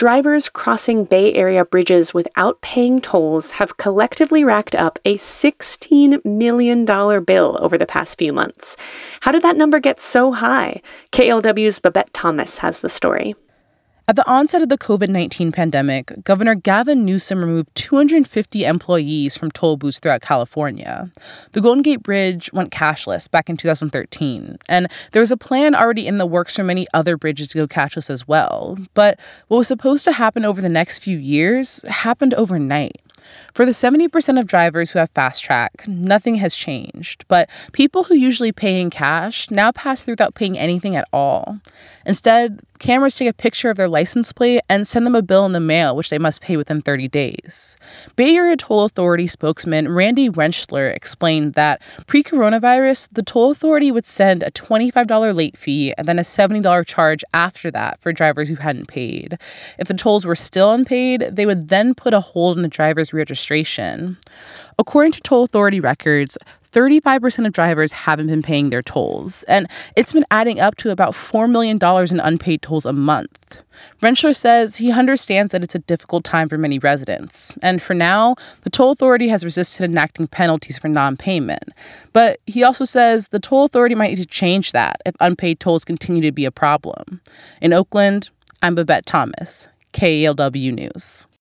drivers crossing Bay Area bridges without paying tolls have collectively racked up a $16 million bill over the past few months. How did that number get so high? KALW's Babette Thomas has the story. At the onset of the COVID-19 pandemic, Governor Gavin Newsom removed 250 employees from toll booths throughout California. The Golden Gate Bridge went cashless back in 2013, and there was a plan already in the works for many other bridges to go cashless as well. But what was supposed to happen over the next few years happened overnight. For the 70% of drivers who have Fast Track, nothing has changed. But people who usually pay in cash now pass through without paying anything at all. Instead, cameras take a picture of their license plate and send them a bill in the mail, which they must pay within 30 days. Bay Area Toll Authority spokesman Randy Rentschler explained that pre-coronavirus, the toll authority would send a $25 late fee and then a $70 charge after that for drivers who hadn't paid. If the tolls were still unpaid, they would then put a hold on the driver's registration. According to toll authority records, 35% of drivers haven't been paying their tolls, and it's been adding up to about $4 million in unpaid tolls a month. Rentschler says he understands that it's a difficult time for many residents, and for now, the toll authority has resisted enacting penalties for non-payment. But he also says the toll authority might need to change that if unpaid tolls continue to be a problem. In Oakland, I'm Babette Thomas, KALW News.